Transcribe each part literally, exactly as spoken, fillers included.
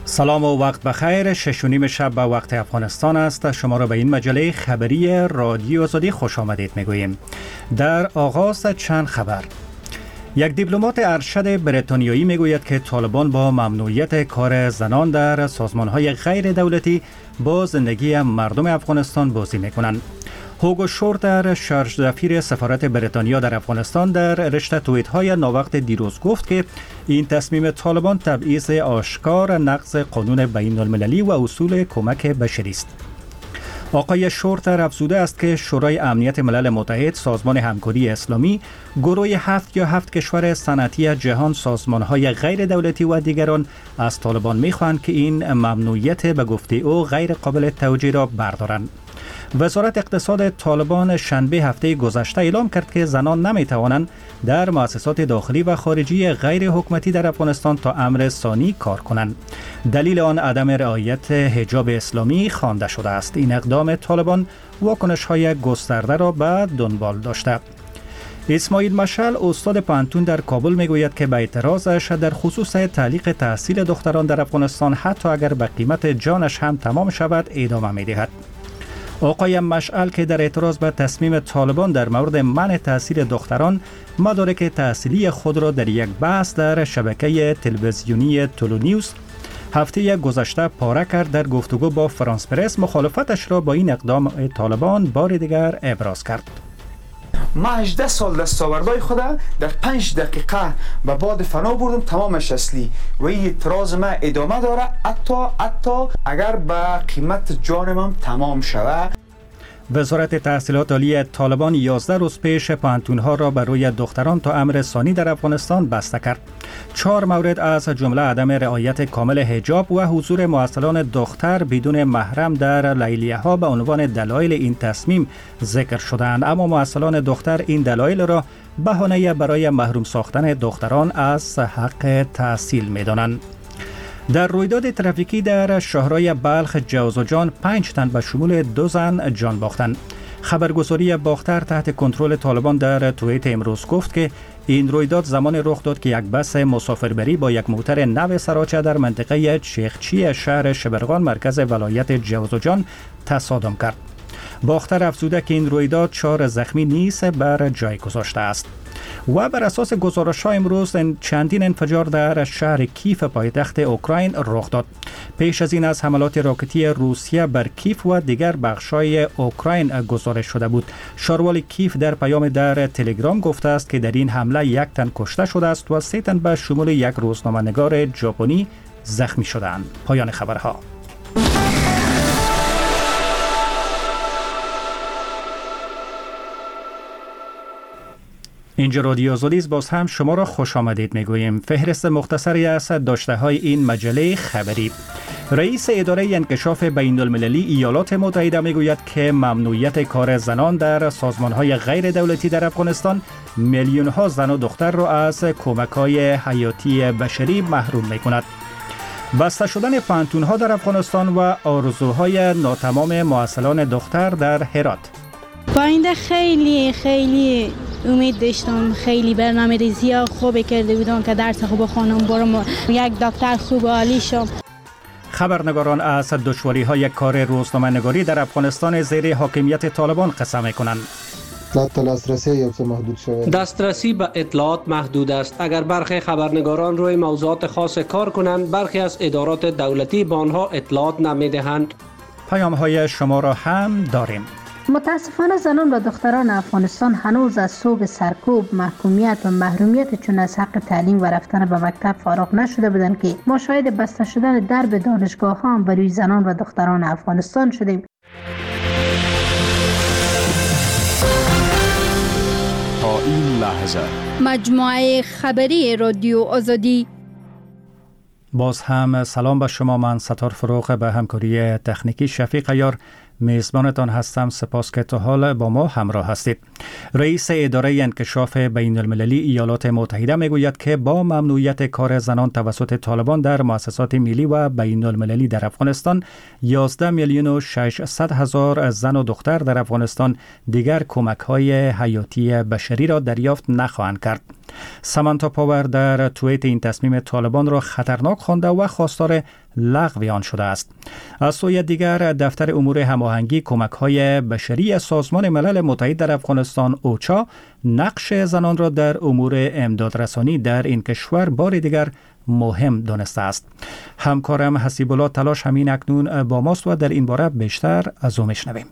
سلام و وقت بخیر. شش و نیم شب به وقت افغانستان است. شما را به این مجله خبری رادیو آزادی خوش آمدید میگوییم. در آغاز چند خبر. یک دیپلمات ارشد بریتانیایی میگوید که طالبان با ممنوعیت کار زنان در سازمان‌های غیر دولتی با زندگی مردم افغانستان بازی میکنند. هوگو شورتر، شارژ-سفیر سفارت بریتانیا در افغانستان، در رشته توییت‌های ناوقت دیروز گفت که این تصمیم طالبان تبعیض آشکار، نقض قانون بین المللی و اصول کمک بشری است. آقای شورتر افزوده است که شورای امنیت ملل متحد، سازمان همکاری اسلامی، گروه هفت یا هفت کشور صنعتی جهان، سازمان‌های غیر دولتی و دیگران از طالبان می‌خواهند که این ممنوعیت به گفته او غیر قابل توجیه را بردارند. وزارت اقتصاد طالبان شنبه هفته گذشته اعلام کرد که زنان نمی‌توانند در مؤسسات داخلی و خارجی غیر حکومتی در افغانستان تا امر ثانی کار کنند. دلیل آن عدم رعایت حجاب اسلامی خوانده شده است. این اقدام طالبان واکنش‌های گسترده را به دنبال داشته. اسماعیل مشعل، استاد پانتون در کابل، میگوید که به اعتراضش در خصوص تعلیق تحصیل دختران در افغانستان حتی اگر به قیمت جانش هم تمام شود ادامه می‌دهد. آقای مشعل که در اعتراض به تصمیم طالبان در مورد منع تحصیل دختران مدارک تحصیلی خود را در یک بحث در شبکه تلویزیونی تولو نیوز هفته گذشته پاره کرد، در گفتگو با فرانس پرس مخالفتش را با این اقدام طالبان بار دیگر ابراز کرد. ما هجده سال دستاوردهای خود در پنج دقیقه به باد فنا بردم، تمامش اصلی و این اعتراض ما ادامه داره، حتی حتی اگر به قیمت جانم هم تمام شود. وزارت تحصیلات عالی طالبان یازده روز پیش پانتون‌ها را برای دختران تا امر ثانی در افغانستان بسته کرد. چهار مورد از جمله عدم رعایت کامل حجاب و حضور معسلان دختر بدون محرم در لیلیه‌ها به عنوان دلایل این تصمیم ذکر شدند، اما معسلان دختر این دلایل را بهانه برای محروم ساختن دختران از حق تحصیل می‌دانند. در رویداد ترافیکی در شهرهای بلخ، جوزجان پنج تن به شمول دو زن جان باختند. خبرگزاری باختر تحت کنترل طالبان در توییت امروز گفت که این رویداد زمان رخ داد که یک بس مسافربری با یک موتر نو سراچه در منطقه چیخچی شهر شبرغان مرکز ولایت جوزجان تصادم کرد. باختر افزوده که این رویداد چهار زخمی نیز بر جای گذاشته است. و بر اساس گزارش‌ها امروز چندین انفجار در شهر کیف پایتخت اوکراین رخ داد. پیش از این از حملات راکتی روسیه بر کیف و دیگر بخش‌های اوکراین گزارش شده بود. شاروال کیف در پیام در تلگرام گفته است که در این حمله یک تن کشته شده است و سه تن به شمول یک روزنامه‌نگار ژاپنی زخمی شدند. پایان خبرها. اینجا رادیو آزادی، باز هم شما را خوش آمدید میگوییم. فهرست مختصری از داشته های این مجله خبری. رئیس اداره انکشاف بین المللی ایالات متحده میگوید که ممنوعیت کار زنان در سازمان های غیر دولتی در افغانستان میلیون ها زن و دختر را از کمک های حیاتی بشری محروم میکند. بسته شدن پانتون ها در افغانستان و آرزوهای ناتمام معسلان دختر در هرات. پاینده خیلی خیلی امید داشتم، خیلی برنامه ریزی ها خوب کرده بودم که درس خوب بخونم، برم یک دکتر خوب عالی شم. خبرنگاران از دشواری های کار روزنامه نگاری در افغانستان زیر حاکمیت طالبان قصه میکنند. دسترسی محدود شده. دسترسی به اطلاعات محدود است. اگر برخی خبرنگاران روی موضوعات خاص کار کنند، برخی از ادارات دولتی به آنها اطلاعات نمیدهند. پیام های شما را هم داریم. متاسفانه زنان و دختران افغانستان هنوز از صوب سرکوب، محکومیت و محرومیت چون از حق تعلیم و رفتن به مکتب فارغ نشده بودند که ما شاهد بسته شدن درب دانشگاه ها هم برای زنان و دختران افغانستان شدیم. تا این لحظه مجموعه خبری رادیو آزادی. باز هم سلام به شما. من ستار فروغ به همکاری تکنیکی شفیق عیار میزبانتان هستم. سپاس که تا حال با ما همراه هستید. رئیس اداره انکشاف بین المللی ایالات متحده میگوید که با ممنوعیت کار زنان توسط طالبان در مؤسسات ملی و بین المللی در افغانستان، یازده میلیون و ششصد هزار زن و دختر در افغانستان دیگر کمک های حیاتی بشری را دریافت نخواهند کرد. سامانتا پاور در توییت این تصمیم طالبان را خطرناک خوانده و خواستار لغو آن شده است. از سوی دیگر دفتر امور هماهنگی کمک‌های بشری سازمان ملل متحد در افغانستان اوچا نقش زنان را در امور امدادرسانی در این کشور بار دیگر مهم دانسته است. همکارم حسیب الله تلاش همین اکنون با ماست و در این باره بیشتر از او میشنویم.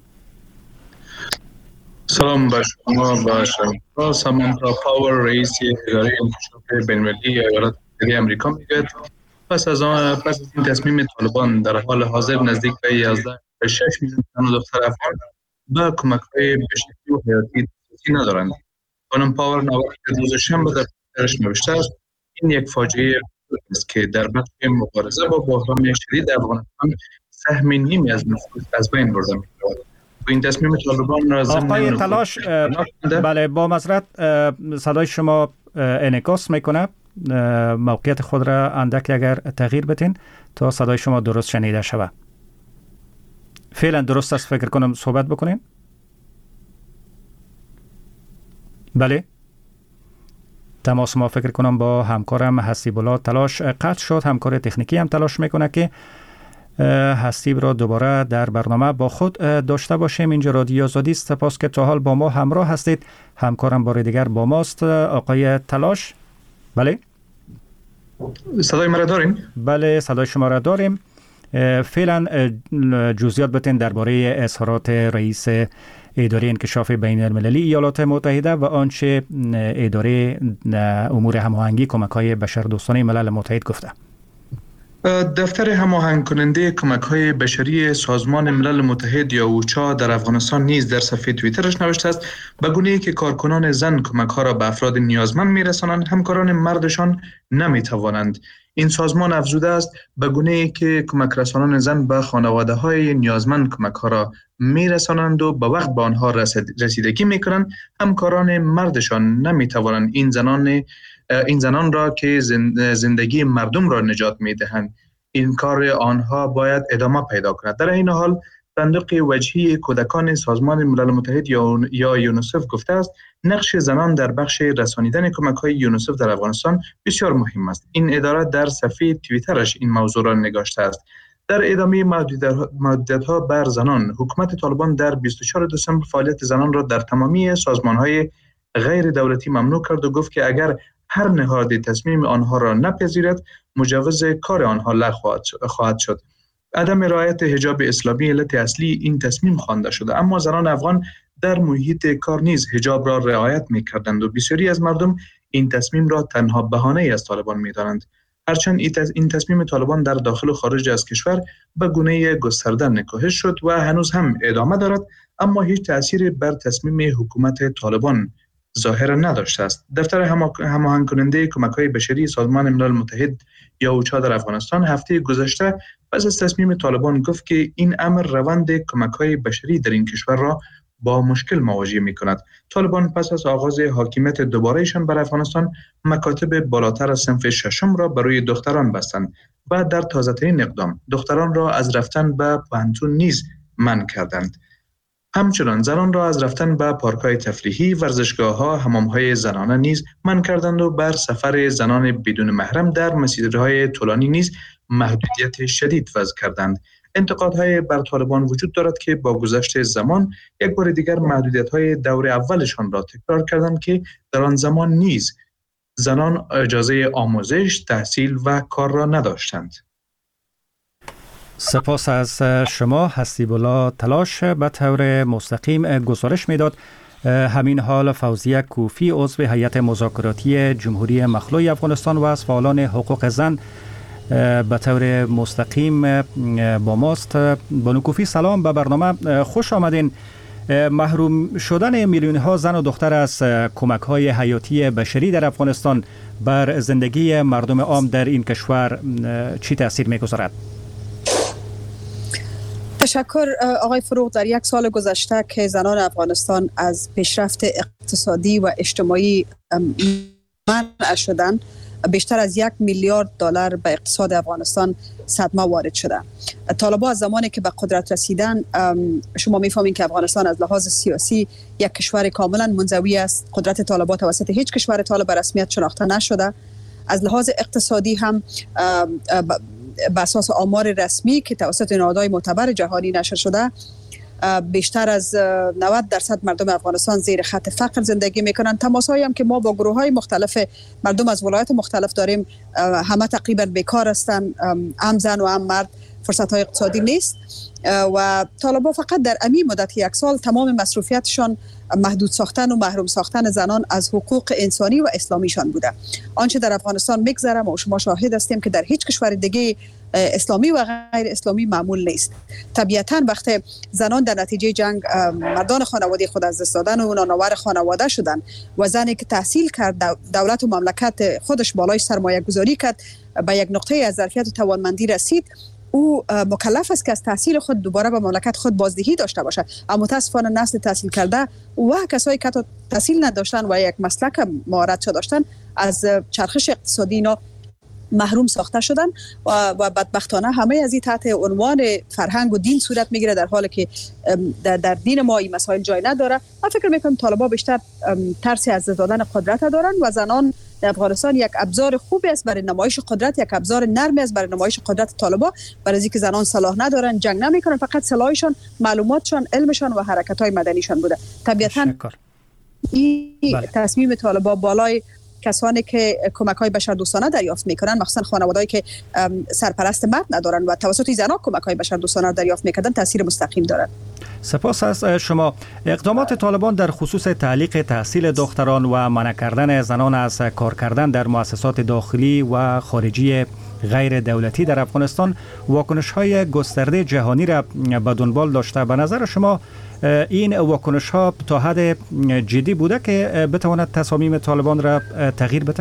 سلام بر شما. با سامانتا پاور رئیس اداره انکشاف بین‌المللی ایالات متحده آمریکا میگوید پس از آن پس از این تصمیم طالبان در حال حاضر نزدیک به یازده و شش میلیون زن و دختر افغان با کمک‌های بشری و حیاتی دسترسی ندارند. خانم پاور نوشته روز شنبه در توییترش نوشته است این یک فاجعه است که در بخش مبارزه با بحران شدید افغانستان سهم نیمی از نفوس از بین برده می‌شود. این تصمیم طالبان را آقای تلاش بله با معذرت صدای شما انعکاس میکنه، موقعیت خود را اندک اگر تغییر بدین تا صدای شما درست شنیده شود. فعلا درست است فکر کنم صحبت بکنین. بله تماس ما فکر کنم با همکارم حسیب الله تلاش قطع شد. همکار تکنیکی هم تلاش میکنه که حسیب را دوباره در برنامه با خود داشته باشیم. اینجا رادیو آزادی است. سپاس که تا حال با ما همراه هستید. همکارم بار دیگر با ماست آقای تلاش. بله صدای ما را داریم؟ بله صدای شما را داریم. فعلا جزئیات بتین درباره اظهارات رئیس اداره انکشاف بین المللی ایالات متحده و آنچه اداره امور هماهنگی کمک‌های بشردوستانه ملل متحد گفته. دفتر هماهنگ کننده کمک‌های بشری سازمان ملل متحد یا اوچا در افغانستان نیز در صفحه توییترش نوشته است به گونه‌ای که کارکنان زن کمک‌ها را به افراد نیازمند می‌رسانند، همکاران مردشان نمی‌توانند. این سازمان افزوده است به گونه‌ای که کمک رسانان زن به خانواده‌های نیازمند کمک‌ها را می‌رسانند و به وقت به آنها رسیدگی می‌کنند، همکاران مردشان نمی‌توانند این زنان این زنان را که زندگی مردم را نجات می‌دهند این کار آنها باید ادامه پیدا کند. در این حال صندوق وجهی کودکان سازمان ملل متحد یا یا یونیسف گفته است نقش زنان در بخش رسانیدن کمک‌های یونیسف در افغانستان بسیار مهم است. این اداره در صفحه توییترش این موضوع را نگاشته است. در ادامه محدودیت‌ها بر زنان، حکومت طالبان در بیست و چهارم دسامبر فعالیت زنان را در تمامی سازمان‌های غیر دولتی ممنوع کرد و گفت که اگر هر نهاد تصمیم آنها را نپذیرد مجوز کار آنها لغو خواهد شد. عدم رعایت حجاب اسلامی علت اصلی این تصمیم خوانده شده، اما زنان افغان در محیط کار نیز حجاب را رعایت می‌کردند و بسیاری از مردم این تصمیم را تنها بهانه‌ای از طالبان می‌دانند. هرچند این تصمیم طالبان در داخل و خارج از کشور به گونه گسترده نکوهش شد و هنوز هم ادامه دارد، اما هیچ تأثیری بر تصمیم حکومت طالبان ظاهرا نداشته است. دفتر هماهنگ کننده کمک‌های بشری سازمان ملل متحد یا اوچا در افغانستان هفته گذشته پس از تصمیم طالبان گفت که این امر روند کمک‌های بشری در این کشور را با مشکل مواجه می‌کند. طالبان پس از آغاز حاکمیت دوباره‌شان بر افغانستان مکاتب بالاتر از صنف ششم را برای دختران بستند و در تازه‌ترین اقدام دختران را از رفتن به پوهنتون نیز منع کردند. همچنان زنان را از رفتن به پارک‌های تفریحی، ورزشگاه‌ها، حمام‌های زنانه نیز منع کردند و بر سفر زنان بدون محرم در مسیرهای طولانی نیز محدودیت شدید وضع کردند. انتقادهای بر طالبان وجود دارد که با گذشت زمان یک بار دیگر محدودیت‌های دور اولشان را تکرار کردند که در آن زمان نیز زنان اجازه آموزش، تحصیل و کار را نداشتند. سپاس از شما حسیب الله تلاش. به طور مستقیم گزارش میداد همین حال فوزیه کوفی عضو هیئت مذاکراتی جمهوری مخلوع افغانستان و از فعالان حقوق زن به طور مستقیم با ماست. بانو کوفی سلام به برنامه، خوش آمدین. محروم شدن میلیون ها زن و دختر از کمک های حیاتی بشری در افغانستان بر زندگی مردم عام در این کشور چی تأثیر میگذارد؟ تشکر آقای فروغ. در یک سال گذشته که زنان افغانستان از پیشرفت اقتصادی و اجتماعی منع شدند، بیشتر از یک میلیارد دلار به اقتصاد افغانستان صدمه وارد شده. طالبان از زمانی که به قدرت رسیدن، شما میفهمین که افغانستان از لحاظ سیاسی یک کشور کاملا منزوی است. قدرت طالبان توسط هیچ کشور طالب به رسمیت شناخته نشده. از لحاظ اقتصادی هم به اساس آمار رسمی که توسط نهادهای معتبر جهانی نشر شده، بیشتر از نود درصد مردم افغانستان زیر خط فقر زندگی میکنن. تماسایی هم که ما با گروه های مختلف مردم از ولایت مختلف داریم، همه تقریبا بیکار هستن، هم زن و هم مرد، فرصت های اقتصادی نیست و طالبان فقط در امی مدت یک سال تمام مصروفیتشان محدود ساختن و محروم ساختن زنان از حقوق انسانی و اسلامیشان بوده. آنچه در افغانستان میگذره ما شما شاهد هستیم که در هیچ کشور دیگه اسلامی و غیر اسلامی معمول نیست. طبیعتاً وقتی زنان در نتیجه جنگ مردان خانواده خود از دست دادن و نانآور خانواده شدن و زنی که تحصیل کرد دولت و مملکت خودش بالای سرمایه گذاری کرد به یک نقطه از ظرفیت و توانمندی رسید، او مکلف است که از تحصیل خود دوباره به مملکت خود بازدهی داشته باشه. اما متاسفانه نسل تحصیل کرده و کسایی که تحصیل نداشتن و یک مسلک مهارت داشتن از چرخش اقتصادی اینا محروم ساخته شدن و, و بدبختانه همه از این تحت عنوان فرهنگ و دین صورت میگیره، در حالی که در, در دین ما این مسائل جای نداره. من فکر میکنم طالبان بیشتر ترسی از دادن قدرت دارن و زنان در افغانستان یک ابزار خوبی است برای نمایش قدرت، یک ابزار نرمی است برای نمایش قدرت طالبان، برای اینکه زنان سلاح ندارن، جنگ نمیکنن، فقط سلاحشان معلوماتشان، علمشان و حرکت‌های مدنیشان بوده. طبیعتاً این تصمیم طالبان بالای کسانی که کمک‌های بشردوستانه دریافت میکنن، مخصوصا خانواده‌ای که سرپرست مرد ندارن و توسط زنان کمک‌های بشردوستانه دریافت میکردن، تاثیر مستقیم دارد. سپاس از شما. اقدامات طالبان در خصوص تعلیق تحصیل دختران و منع کردن زنان از کار کردن در مؤسسات داخلی و خارجی غیر دولتی در افغانستان واکنش‌های گسترده جهانی را به دنبال داشته. به نظر شما این واکنش‌ها تا حد جدی بوده که بتواند تصامیم طالبان را تغییر بده؟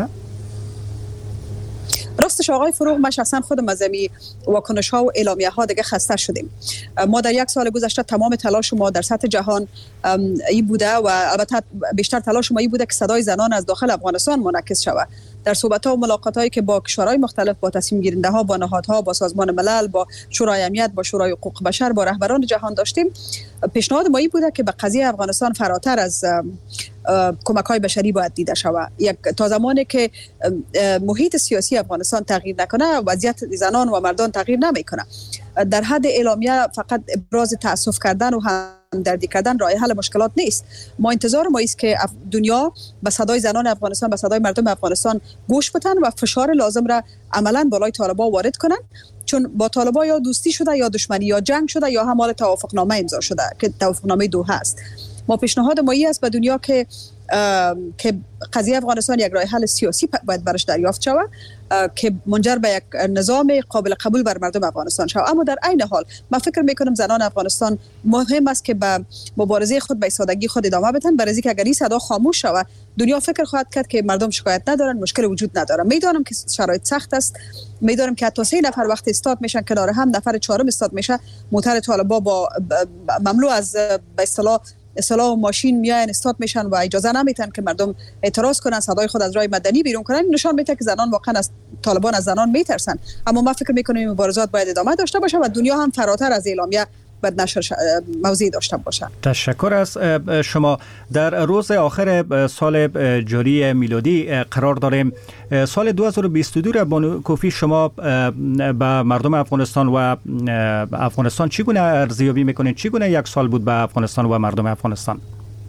راستش آقای فروغ، من شخصا خودم از این واکنش ها و اعلامیه ها دیگه خسته شدیم. ما در یک سال گذشته تمام تلاش ما در سطح جهان این بوده و البته بیشتر تلاش ما این بوده که صدای زنان از داخل افغانستان منعکس شود. در صحبت ها و ملاقات هایی که با کشورهای مختلف، با تصمیم گیرنده ها، با نهادها، با سازمان ملل، با شورای امنیت، با شورای حقوق بشر، با رهبران جهان داشتیم، پیشنهاد ما این بوده که به قضیه افغانستان فراتر از کمک های بشری باید دیده شود. یک تا زمانی که محیط سیاسی افغانستان تغییر نکنه، وضعیت زنان و مردان تغییر نمیکنه. در حد اعلامیه فقط ابراز تأسف کردن و همدردی کردن راه حل مشکلات نیست. ما انتظار ما است که دنیا به صدای زنان افغانستان، به صدای مردم افغانستان گوش بدن و فشار لازم را عملاً بالای طالبان وارد کنن، چون با طالبان یا دوستی شده یا دشمنی یا جنگ شده یا هم حال توافقنامه امضا شده که توافقنامه دوحه است. ما پیشنهاد ما این است به دنیا که که قضیه افغانستان یک راه حل سیاسی باید برش دریافت شود که منجر به یک نظام قابل قبول بر مردم افغانستان شود. اما در عین حال من فکر میکنم زنان افغانستان مهم است که به مبارزه خود به سادگی خود ادامه بدن، برای اینکه اگر این صدا خاموش شود دنیا فکر خواهد کرد که مردم شکایت ندارن، مشکل وجود نداره. میدانم که شرایط سخت است، میدانم که حتی سه نفر وقت استاد میشن کنار هم، نفر چهارم استاد میشه، موتر طالبان با مملو از به اصطلاح اصطلاح ماشین میاین استاد میشن و اجازه نمیتن که مردم اعتراض کنن، صدای خود از راه مدنی بیرون کنن. نشان میده که زنان واقعا از طالبان، از زنان میترسن. اما ما فکر میکنیم این مبارزات باید ادامه داشته باشه و دنیا هم فراتر از اعلامیه باید نشر موضوع داشته باشه. تشکر از شما. در روز آخر سال جاری میلادی قرار داریم. سال دو هزار و بیست و دو را بانو کوفی شما به مردم افغانستان و افغانستان چگونه ارزیابی میکنید؟ چگونه یک سال بود به افغانستان و مردم افغانستان؟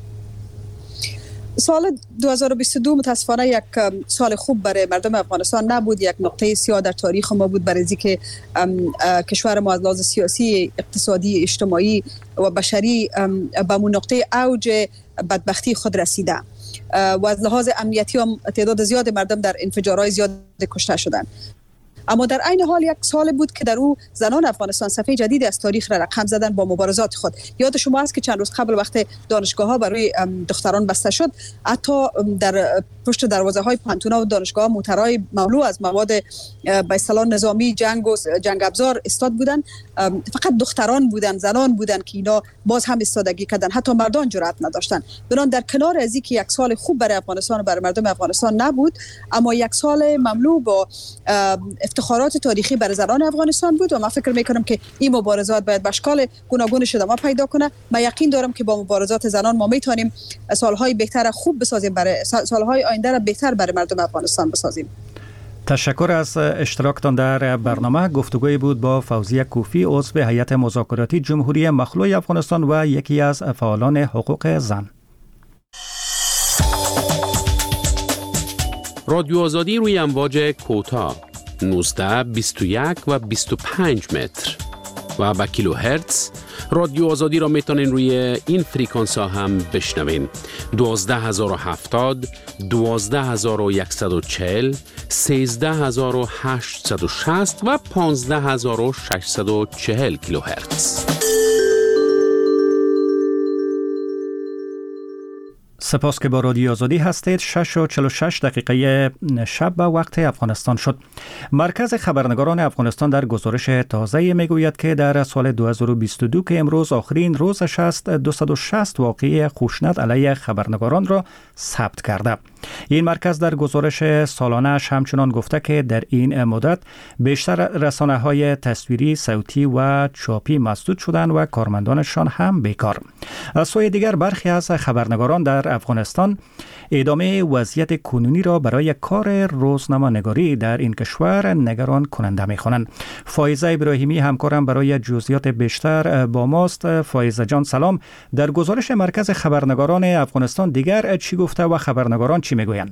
سال دو هزار و بیست و دو متاسفانه یک سال خوب برای مردم افغانستان نبود. یک نقطه سیاه در تاریخ ما بود، برای اینکه کشور ما از لحاظ سیاسی، اقتصادی، اجتماعی و بشری به اون نقطه اوج بدبختی خود رسیده و از لحاظ امنیتی هم تعداد زیاد مردم در انفجارهای زیاد کشته شدند. اما در عین حال یک سال بود که در او زنان افغانستان صفحه جدید از تاریخ را رقم زدن با مبارزات خود. یاد شما است که چند روز قبل وقت دانشگاه‌ها برای دختران بسته شد، حتی در پشت دروازه‌های پانتونا و دانشگاه‌ها موترهای مملو از مواد به اصطلاح نظامی جنگ و جنگ ابزار استاد بودن. فقط دختران بودن، زنان بودن که اینا باز هم استادگی کردن، حتی مردان جرأت نداشتن. بنان در کنار از اینکه یک سال خوب برای افغانستان و برای مردم افغانستان نبود، اما یک سال مملو با افتخارات تاریخی برای زنان افغانستان بود و من فکر میکنم که این مبارزات باید به اشکال گوناگون ادامه پیدا کنه. من یقین دارم که با مبارزات زنان ما میتونیم سالهای بهتر خوب بسازیم، برای سالهای آینده را بهتر برای مردم افغانستان بسازیم. تشکر از اشتراکتان در برنامه. گفتگوی بود با فوزیه کوفی، عضو هیئت مذاکراتی جمهوری مخلوع افغانستان و یکی از فعالان حقوق زن. رادیو آزادی روی امواج کوتاه نوزده، بیست و یک و بیست و پنج متر و با کیلو هرتز. رادیو آزادی را میتونین روی این فریکانس ها هم بشنوین: دوازده هزار و هفتاد، دوازده هزار و صد و چهل، سیزده هزار و هشتصد و شصت و پانزده هزار و ششصد و چهل کیلو هرتز. سپاس که با رادیو آزادی هستید. شش و چهل و شش دقیقه شب به وقت افغانستان شد. مرکز خبرنگاران افغانستان در گزارش تازه میگوید که در سال دو هزار و بیست و دو که امروز آخرین روزش است، دویست و شصت واقعه خشونت علیه خبرنگاران را ثبت کرده. این مرکز در گزارش سالانه‌اش همچنان گفته که در این مدت بیشتر رسانه‌های تصویری، صوتی و چاپی مسدود شدند و کارمندانشان هم بیکار. از سوی دیگر برخی از خبرنگاران در افغانستان ادامه وضعیت کنونی را برای کار روزنامه‌نگاری در این کشور نگران کننده می‌خوانند. فایزه ابراهیمی همکارم برای جزئیات بیشتر با ماست. فایزه جان سلام. در گزارش مرکز خبرنگاران افغانستان دیگر چی گفته و خبرنگاران چی میگویند؟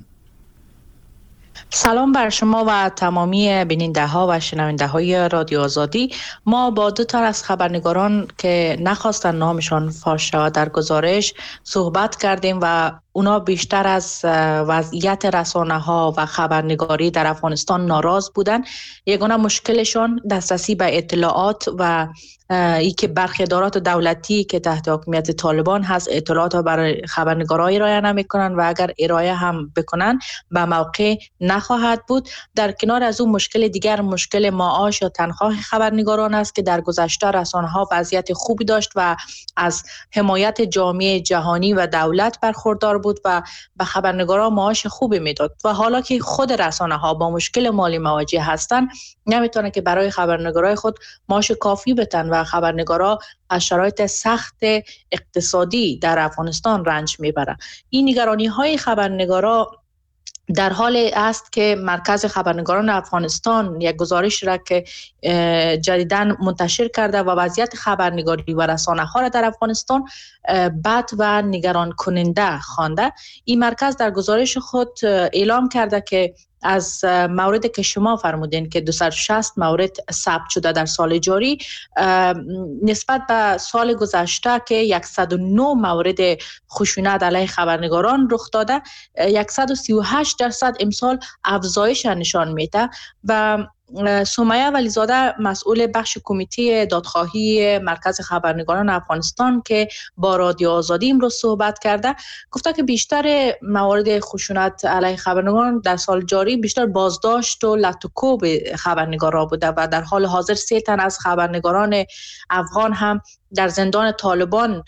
سلام بر شما و تمامی بیننده ها و شنونده های رادیو آزادی. ما با دو تن از خبرنگاران که نخواستن نامشان فاش شود در گزارش صحبت کردیم و اونا بیشتر از وضعیت رسانه ها و خبرنگاری در افغانستان ناراض بودن. یگانه مشکلشون دسترسی به اطلاعات و ای که برخی ادارات دولتی که تحت حکومت طالبان هست اطلاعات ها برای خبرنگارای ارائه نمیکنن و اگر ارائه هم بکنن به موقع نخواهد بود. در کنار از اون مشکل دیگر مشکل معاش یا تنخواه خبرنگاران است که در گذشته رسانه ها وضعیت خوبی داشت و از حمایت جامعه جهانی و دولت برخوردار بود و به خبرنگاران معاش خوبی میداد و حالا که خود رسانه ها با مشکل مالی مواجه هستند نمیتونه که برای خبرنگارای خود معاش کافی بدن و خبرنگارا از شرایط سخت اقتصادی در افغانستان رنج میبرند. این نگرانی های خبرنگارا در حال است که مرکز خبرنگاران افغانستان یک گزارش را که جدیداً منتشر کرده و وضعیت خبرنگاری و رسانه ها را در افغانستان بد و نگران کننده خوانده. این مرکز در گزارش خود اعلام کرده که از موردی که شما فرمودین که دویست و شصت مورد ثبت شده در سال جاری نسبت به سال گذشته که صد و نه مورد خشونت علیه خبرنگاران رخ داده، صد و سی و هشت درصد امسال افزایش نشان میده. و سمیه ولیزاده مسئول بخش کمیته دادخواهی مرکز خبرنگاران افغانستان که با رادیو آزادی امروز صحبت کرده گفته که بیشتر موارد خشونت علیه خبرنگاران در سال جاری بیشتر بازداشت و لطوکوب خبرنگاران بوده و در حال حاضر سه تن از خبرنگاران افغان هم در زندان طالبان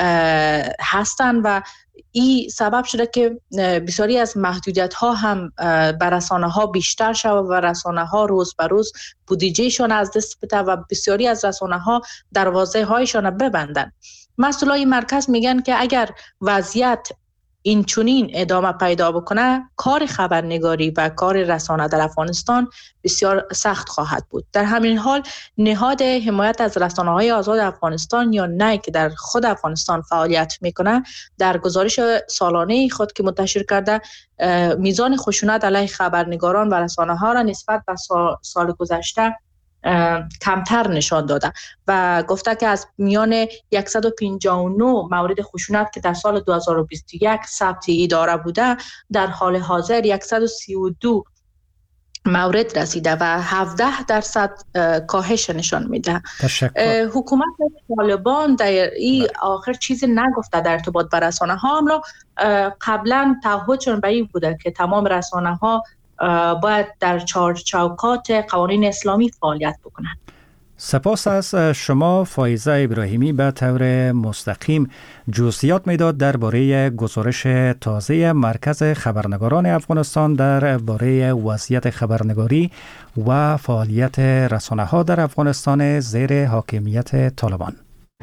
هستند و این سبب شده که بسیاری از محدودیت ها هم بر رسانه ها بیشتر شود و رسانه ها روز به روز بودجه شان از دست بده و بسیاری از رسانه ها دروازه هایشان ببندن. مسئولای مرکز میگن که اگر وضعیت این چنین ادامه پیدا بکنه کار خبرنگاری و کار رسانه در افغانستان بسیار سخت خواهد بود. در همین حال نهاد حمایت از رسانه‌های آزاد افغانستان یا نی که در خود افغانستان فعالیت میکنه در گزارش سالانه خود که منتشر کرده میزان خشونت علیه خبرنگاران و رسانه‌ها را نسبت به سال, سال گذشته کمتر نشان داده و گفته که از میان صد و پنجاه و نه مورد خشونت که در سال دو هزار و بیست و یک ثبت اداره بوده در حال حاضر صد و سی و دو مورد رسیده و هفده درصد کاهش نشان میده. حکومت طالبان در این آخر چیزی نگفته در ارتباط با رسانه ها، اما قبلا تعهدشون به این بوده که تمام رسانه ها باید در چوکات قوانین اسلامی فعالیت بکنند. سپاس از شما فایزه ابراهیمی. به طور مستقیم جزئیات میداد درباره گزارش تازه مرکز خبرنگاران افغانستان درباره وضعیت خبرنگاری و فعالیت رسانه ها در افغانستان زیر حاکمیت طالبان.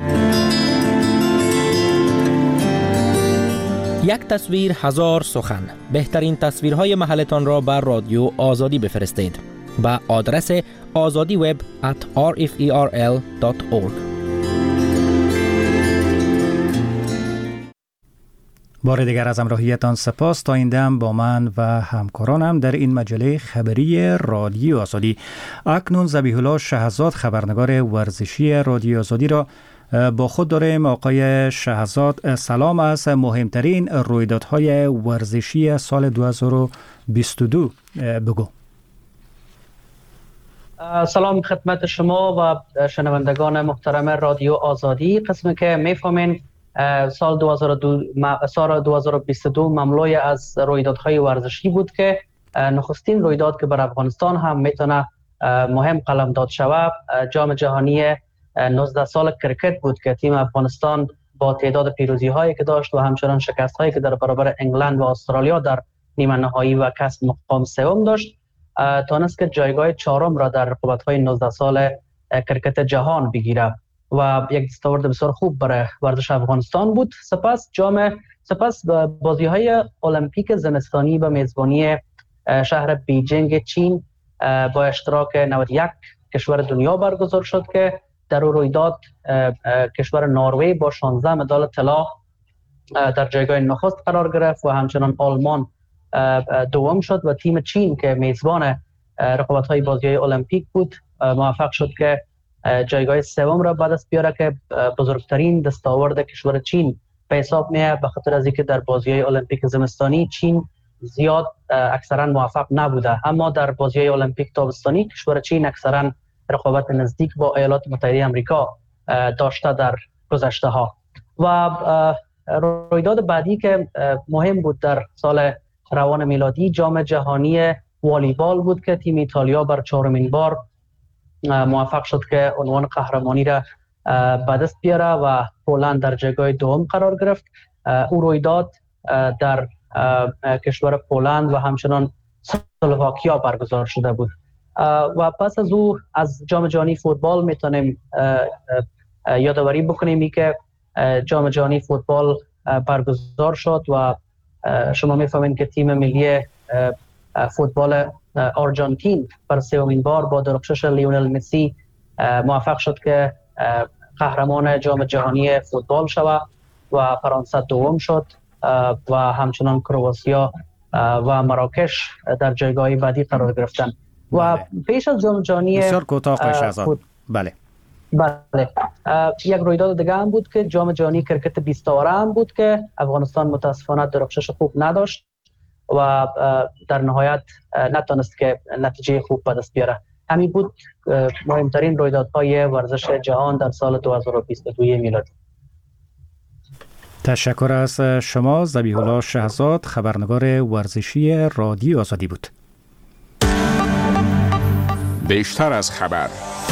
یک تصویر هزار سخن. بهترین تصویرهای محلتان را بر رادیو آزادی بفرستید با آدرس آزادی وب ات آر اف ای آر ال دات اورگ. بار دیگر از همراهیتان سپاس. تا این دم با من و همکارانم در این مجله خبری رادیو آزادی. اکنون ذبیح الله شهزاد خبرنگار ورزشی رادیو آزادی را با خود داریم. آقای شهزاد سلام. از مهمترین رویدادهای ورزشی سال دو هزار و بیست و دو بگو. سلام خدمت شما و شنوندگان محترم رادیو آزادی. قسمی که میفهمین سال دو هزار و دو سال دو هزار و بیست و دو مملوی از رویدادهای ورزشی بود که نخستین رویداد که بر افغانستان هم میتونه مهم قلمداد شود جام جهانی نوزده سال کرکت بود که تیم افغانستان با تعداد پیروزی هایی که داشت و همچنان شکست هایی که در برابر انگلند و استرالیا در نیمه نهایی و کسب مقام سوم داشت تانست که جایگاه چهارم را در رقابت‌های نوزده سال کرکت جهان بگیرد و یک دستاورد بسیار خوب برای ورزش افغانستان بود. سپس جام سپس بازی‌های المپیک زمستانی به میزبانی شهر بیجینگ چین با اشتراک نود و یک کشور دنیا برگزار شد که در رویداد کشور نروژ با شانزده مدال طلا در جایگاه نخست قرار گرفت و همچنان آلمان دوم شد و تیم چین که میزبان رقابت‌های بازی‌های المپیک بود موفق شد که جایگاه سوم را به دست بیاره که بزرگترین دستاورد کشور چین به حساب میاد، به خاطر از اینکه در بازی‌های المپیک زمستانی چین زیاد اکثرا موفق نبوده، اما در بازی‌های المپیک تابستانی کشور چین اکثرا رقابت نزدیک با ایالات متحده آمریکا داشته در گذشته ها. و رویداد بعدی که مهم بود در سال روان میلادی جام جهانی والیبال بود که تیم ایتالیا بر چهارمین بار موفق شد که عنوان قهرمانی را به دست بیاره و پولند در جایگاه دوم قرار گرفت. او رویداد در کشور پولند و همچنان اسلواکیا برگزار شده بود. و پس از او از جام جهانی فوتبال میتونیم یادآوری بکنیم ای که جام جهانی فوتبال برگزار شد و شما میفهمین که تیم ملی فوتبال آرژانتین بر سومین بار با درخشش لیونل مسی موفق شد که قهرمان جام جهانی فوتبال شود و فرانسه دوم شد و همچنان کرواتیا و مراکش در جایگاه بعدی قرار گرفتند. و پیش از جام جهانی بسیار کوتاه آقای شهزاد. بله بله یک رویداد دیگه هم بود که جام جهانی کرکت بیست آوره هم بود که افغانستان متاسفانه درخشش خوب نداشت و در نهایت نتونست که نتیجه خوب به دست بیاره. همین بود مهمترین رویدادهای ورزش جهان در سال دو هزار و بیست و دو میلادی. تشکر از شما. ذبیح الله شهزاد خبرنگار ورزشی رادیو آزادی بود. بیشتر از خبر.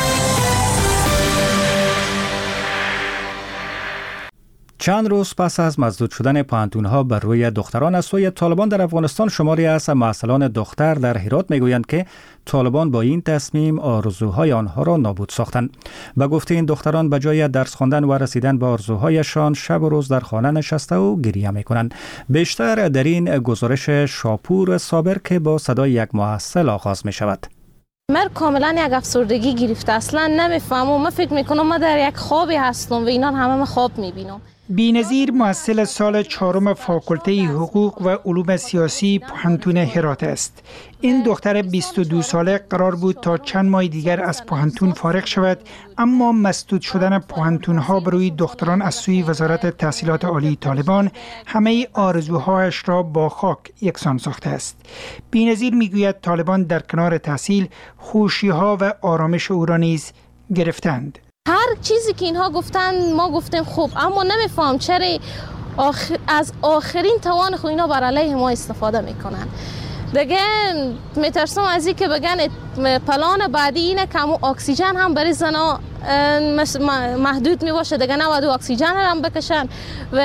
چند روز پس از مسدود شدن پانتون‌ها بر روی دختران از سوی طالبان در افغانستان، شماری از مسئولان دختر در هرات میگویند که طالبان با این تصمیم آرزوهای آنها را نابود ساختند. به گفته این دختران به جای درس خواندن و رسیدن به آرزوهایشان شب و روز در خانه نشسته و گریه میکنند. بیشتر در این گزارش شاپور صابر که با صدای یک محصل آغاز می شود. من کاملا یک افسردگی گرفته، اصلا نمیفهمم. من فکر میکنم من در یک خوابی هستم و اینا همه من خواب میبینم. بی‌نظیر مؤسس سال چهارم فاکولته حقوق و علوم سیاسی پوهنتون هرات است. این دختر بیست و دو ساله قرار بود تا چند ماه دیگر از پوهنتون فارغ شود، اما مسدود شدن پوهنتون‌ها بروی دختران از سوی وزارت تحصیلات عالی طالبان همه آرزوهایش را با خاک یکسان ساخته است. بی‌نظیر میگوید طالبان در کنار تحصیل خوشی‌ها و آرامش او را نیز گرفتند. هر چیزی که اینها گفتن ما گفتیم خوب، اما نمیفهم چرا آخر از آخرین توان خود اینا بر علیه ما استفاده میکنن. دیگه میترسم از این که بگن پلان بعدی اینه که اکسیژن هم برای زنا محدود میباشه، دیگه نباید اکسیژن هم بکشن و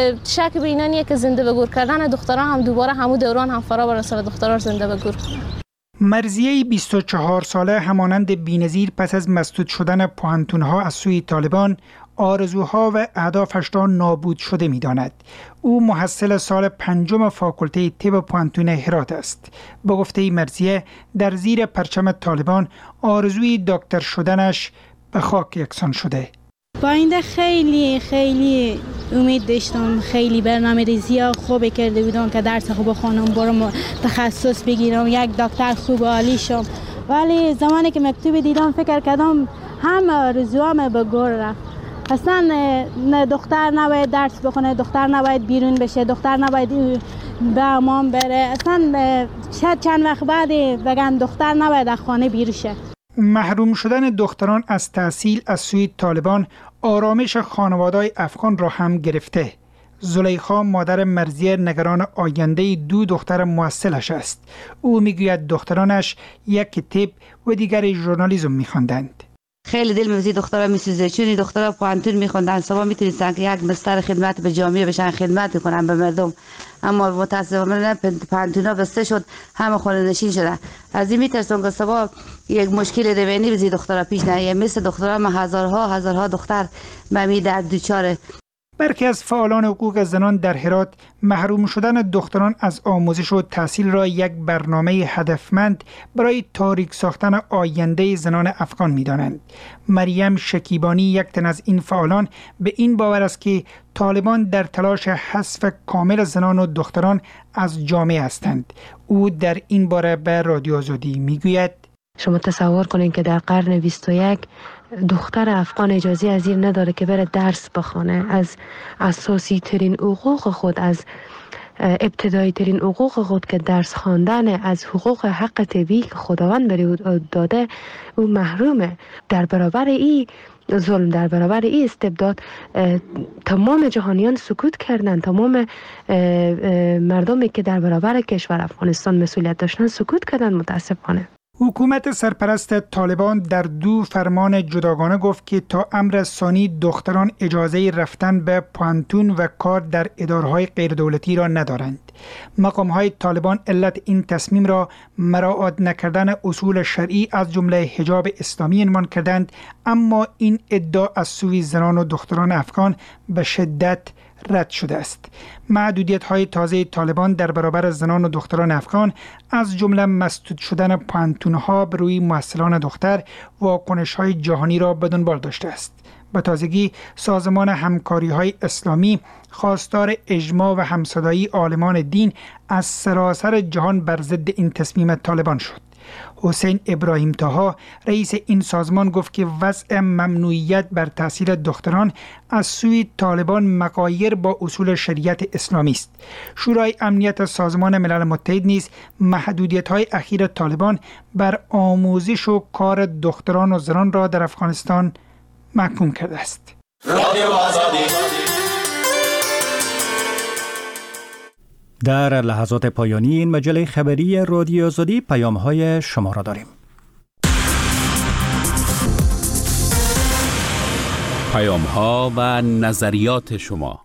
شک به اینا نیه که زنده به گور کردن دختران هم دوباره همو دوران هم فرا برسه دختران زنده به گور کنن. مرضیه بیست و چهار ساله همانند بی‌نظیر پس از مسدود شدن پوهنتون‌ها از سوی طالبان آرزوها و اهدافش را نابود شده می‌داند. او محصل سال پنجم فاکولته طب پوهنتون هرات است. به گفته مرضیه در زیر پرچم طالبان آرزوی دکتر شدنش به خاک یکسان شده. با اینده خیلی خیلی امید داشتم، خیلی برنامه ریزی خوب کرده بودم که درس خوب بخونم، برم تخصص بگیرم، یک دکتر خوب عالی شم. ولی زمانی که مکتوب دیدم فکر کردم همه آرزوام به گور رفت. اصلا نه دختر نباید درس بخونه، دختر نباید بیرون بشه، دختر نباید به حمام بره. اصلا شاید چند وقت بعد بگن دختر نباید از خانه بیرون شه. محروم شدن دختران از تحصیل از سوی طالبان آرامش خانواده‌های افغان را هم گرفته. زلیخا مادر مرضیه نگران آینده دو دختر محصلش است. او میگوید دخترانش یک طب و دیگر ژورنالیسم می‌خواندند. خیلی دل می‌وزی دخترها می‌سوزه، چون دخترها پوهنتون می‌خوندن، صبح می‌تونستن که یک مستر خدمت به جامعه بشن، خدمت کنن به مردم، اما متأسفانه پوهنتون‌ها بسته شد، همه خانه نشین شدن. از این می‌ترسم که صبح یک مشکل دوینی بزی دخترها پیش نیاد، مثل دخترها ما هزارها هزارها دختر به می درد دوچاره. برخی از فعالان حقوق زنان در هرات محروم شدن دختران از آموزش و تحصیل را یک برنامه هدفمند برای تاریک ساختن آینده زنان افغان می‌دانند. مریم شکیبانی یک تن از این فعالان به این باور است که طالبان در تلاش حذف کامل زنان و دختران از جامعه هستند. او در این باره به رادیو آزادی میگوید: شما تصور کنید که در قرن بیست و یک دختر افغان اجازه از این نداره که بره درس بخونه، از اساسی ترین حقوق خود، از ابتدایی ترین حقوق خود که درس خواندن، از حقوق حق طبیعی که خداوند بر او داده او محرومه. در برابر این ظلم، در برابر این استبداد تمام جهانیان سکوت کردند، تمام مردمی که در برابر کشور افغانستان مسئولیت داشتن سکوت کردند. متاسفانه حکومت سرپرست طالبان در دو فرمان جداگانه گفت که تا امر ثانی دختران اجازه رفتن به پوهنتون و کار در اداره‌های غیردولتی را ندارند. مقام‌های طالبان علت این تصمیم را مراعات نکردن اصول شرعی از جمله حجاب اسلامی عنوان کردند، اما این ادعا از سوی زنان و دختران افغان به شدت رد شده است. محدودیت‌های تازه طالبان در برابر زنان و دختران افغان از جمله مسدود شدن پوهنتون‌ها بر روی محصلان دختر واکنش‌های جهانی را به دنبال داشته است. به تازگی سازمان همکاری‌های اسلامی خواستار اجماع و همصدایی عالمان دین از سراسر جهان بر ضد این تصمیم طالبان شد. حسین ابراهیم طاها رئیس این سازمان گفت که وضع ممنوعیت بر تحصیل دختران از سوی طالبان مغایر با اصول شریعت اسلامی است. شورای امنیت سازمان ملل متحد نیز محدودیت‌های اخیر طالبان بر آموزش و کار دختران و زنان را در افغانستان محکوم کرده است. رادیو آزادی. در لحظات پایانی این مجله خبری رادیو آزادی پیام‌های شما را داریم. پیام‌ها و نظریات شما.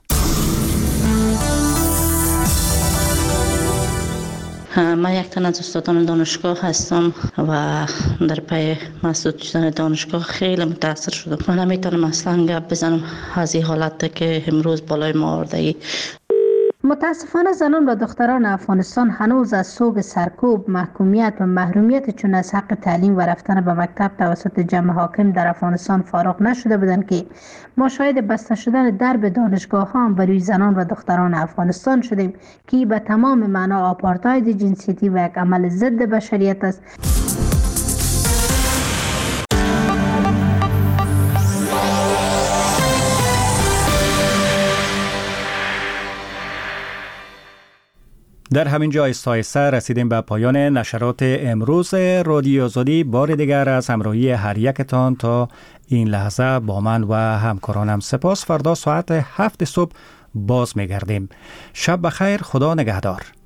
من یک تن از استادان دانشگاه هستم و در پی مسدود شدن دانشگاه خیلی متاثر شدم. من نمیتونم اصلا گپ بزنم از این حالت که امروز بالای ما آورده. متاسفانه زنان و دختران افغانستان هنوز از سوگ سرکوب، محکومیت و محرومیت چون از حق تعلیم و رفتن به مکتب توسط جمع حاکم در افغانستان فارغ نشده بودند که ما شاهد بسته شدن درب دانشگاه ها هم بروی زنان و دختران افغانستان شدیم که به تمام معنا آپارتاید جنسیتی و یک عمل ضد بشریت است. در همین جا آهسته آهسته رسیدیم به پایان نشرات امروز رادیو آزادی. بار دیگر از همراهی هر یکتان تا این لحظه با من و همکارانم سپاس. فردا ساعت هفت صبح باز می‌گردیم. شب بخیر، خدا نگهدار.